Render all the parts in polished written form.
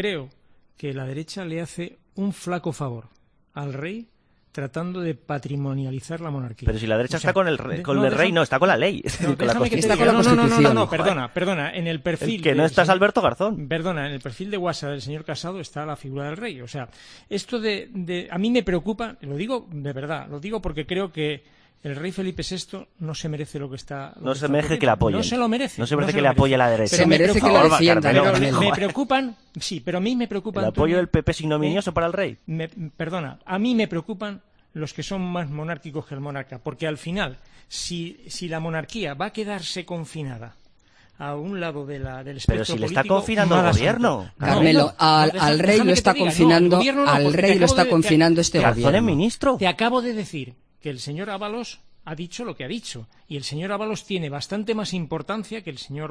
creo que la derecha le hace un flaco favor al rey tratando de patrimonializar la monarquía. Pero si la derecha está con el rey, no, está con la ley. No, con la está con la Constitución. No, perdona, en el perfil... Que no estás Alberto Garzón. Perdona, en el perfil de WhatsApp del señor Casado está la figura del rey. O sea, esto a mí me preocupa, lo digo de verdad, lo digo porque creo que el rey Felipe VI no se merece lo que está... No se merece que le apoyen. No se lo merece. No se merece que le apoye la derecha. Se merece que le defiendan. Me preocupan, sí, pero a mí me preocupan... ¿El apoyo del PP es ignominioso para el rey? Perdona, a mí me preocupan los que son más monárquicos que el monarca, porque al final, si la monarquía va a quedarse confinada a un lado del espectro pero si político, le está confinando el gobierno. Carmelo, al rey lo está confinando, al rey lo está confinando este gobierno. Ministro. Te acabo de decir que el señor Ábalos ha dicho lo que ha dicho, y el señor Ábalos tiene bastante más importancia que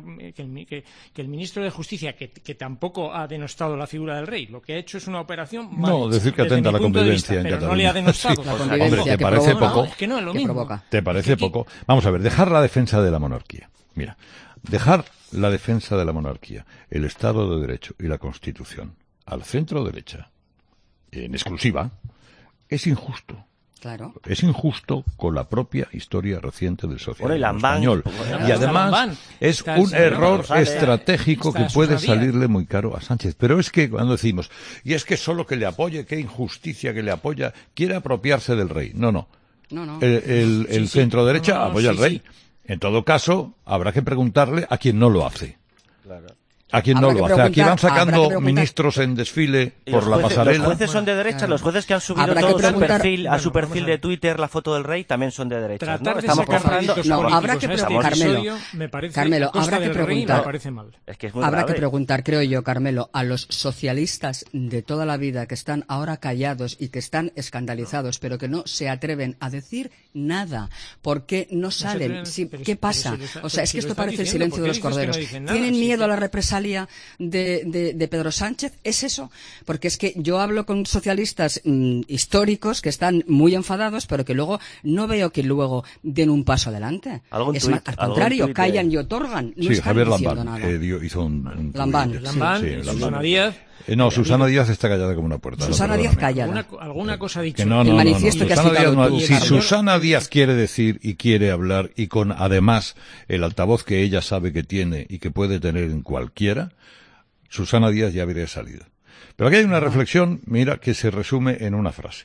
el ministro de Justicia, que tampoco ha denostado la figura del rey. Lo que ha hecho es una operación decir que atenta a la convivencia en pero Cataluña. no le ha denostado. Sí. Hombre, ¿te parece poco? Es que no es lo mismo. ¿Te parece poco? Vamos a ver, dejar la defensa de la monarquía. Mira, dejar la defensa de la monarquía, el Estado de Derecho y la Constitución al centro derecha, en exclusiva, es injusto. Claro. Es injusto con la propia historia reciente del socialismo español. Y además es un error estratégico que puede salirle muy caro a Sánchez. Pero es que cuando decimos, y es que solo que le apoye, qué injusticia que le apoya, quiere apropiarse del rey. No. El centro derecha apoya al rey. En todo caso, habrá que preguntarle a quien no lo hace. Claro. ¿A quién no lo hace? Aquí van sacando ministros en desfile por la pasarela. Los jueces son de derecha, los jueces que han subido todos a su perfil de Twitter la foto del rey también son de derecha. Estamos comparando. Habrá que preguntar, Carmelo, habrá que preguntar. Habrá que preguntar, creo yo, Carmelo, a los socialistas de toda la vida que están ahora callados y que están escandalizados, pero que no se atreven a decir nada. ¿Por qué no salen? ¿Qué pasa? O sea, es que esto parece el silencio de los corderos. ¿Tienen miedo a la represalia de Pedro Sánchez? ¿Es eso? Porque es que yo hablo con socialistas históricos que están muy enfadados, pero que luego no veo que luego den un paso adelante. Al contrario, callan y otorgan. No sí, Javier Lambán hizo un Lambán, Susana Díaz. No, Susana Díaz está callada como una puerta. Susana Díaz callada. Alguna cosa ha dicho. El manifiesto que has citado tú. Si Susana Díaz quiere decir y quiere hablar y con además el altavoz que ella sabe que tiene y que puede tener en cualquiera, Susana Díaz ya habría salido. Pero aquí hay una reflexión, mira, que se resume en una frase.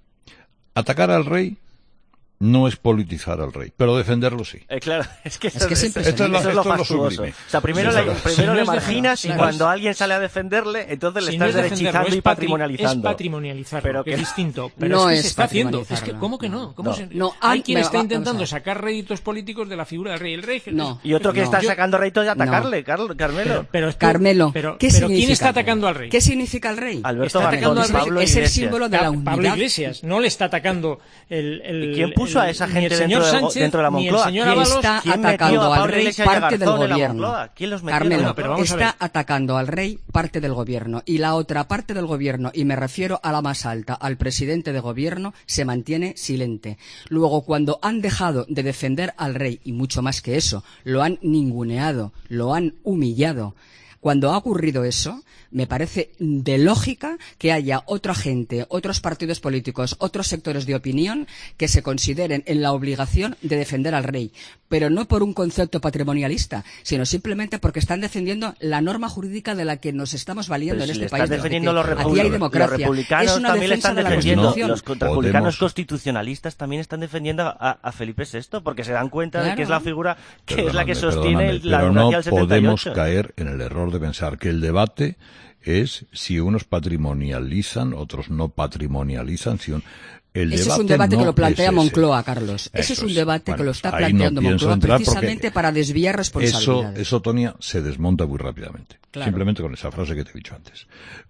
Atacar al rey no es politizar al rey, pero defenderlo sí. Claro, es que siempre esto es lo fastuoso. O sea, primero le marginas y cuando alguien sale a defenderle, entonces le estás derechizando y patrimonializando. Es patrimonializar, pero que es distinto. Pero no es que se está haciendo. Es que, ¿cómo que no? Hay quien está intentando sacar réditos políticos de la figura del rey. El rey y otro que está sacando réditos de atacarle, Carmelo. Carmelo, ¿qué significa? ¿Quién está atacando al rey? ¿Qué significa el rey? Alberto Garzón, es el símbolo de la unidad. Pablo Iglesias no le está atacando el... ¿Quién puso a esa gente dentro de la Moncloa? ¿Quién está atacando al rey? Parte del gobierno. ¿Quién los metió? Carmelo, está atacando al rey parte del gobierno y la otra parte del gobierno, y me refiero a la más alta, al presidente de gobierno, se mantiene silente. Luego, cuando han dejado de defender al rey, y mucho más que eso, lo han ninguneado, lo han humillado. Cuando ha ocurrido eso, me parece de lógica que haya otra gente, otros partidos políticos, otros sectores de opinión que se consideren en la obligación de defender al rey, pero no por un concepto patrimonialista, sino simplemente porque están defendiendo la norma jurídica de la que nos estamos valiendo en este país. Están defendiendo los republicanos también están defendiendo, los republicanos podemos. Constitucionalistas también están defendiendo a Felipe VI, porque se dan cuenta de que es la figura que es la que sostiene la monarquía del 78. Pero no podemos caer en el error de pensar que el debate es si unos patrimonializan, otros no patrimonializan. Ese es un debate que lo plantea Moncloa, Carlos. Ese es un debate que lo está planteando Moncloa precisamente para desviar responsabilidades. Eso, Tonia, se desmonta muy rápidamente. Claro. Simplemente con esa frase que te he dicho antes.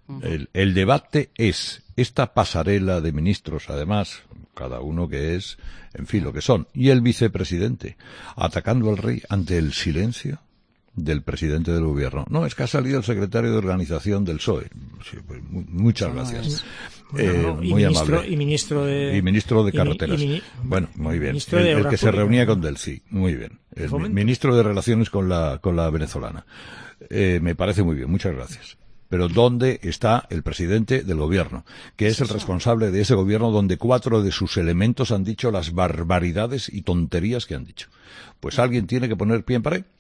El debate es esta pasarela de ministros, además, cada uno que es, en fin, lo que son, y el vicepresidente, atacando al rey ante el silencio del presidente del gobierno. No, es que ha salido el secretario de organización del PSOE. Sí, pues, muchas gracias. Muy amable. Y ministro de carreteras. Bueno, muy bien. El que se reunía con Delcy. Muy bien. El ministro de Relaciones con la venezolana. Me parece muy bien. Muchas gracias. pero ¿dónde está el presidente del gobierno? Que es el responsable de ese gobierno donde 4 de sus elementos han dicho las barbaridades y tonterías que han dicho. Pues alguien tiene que poner pie en pared.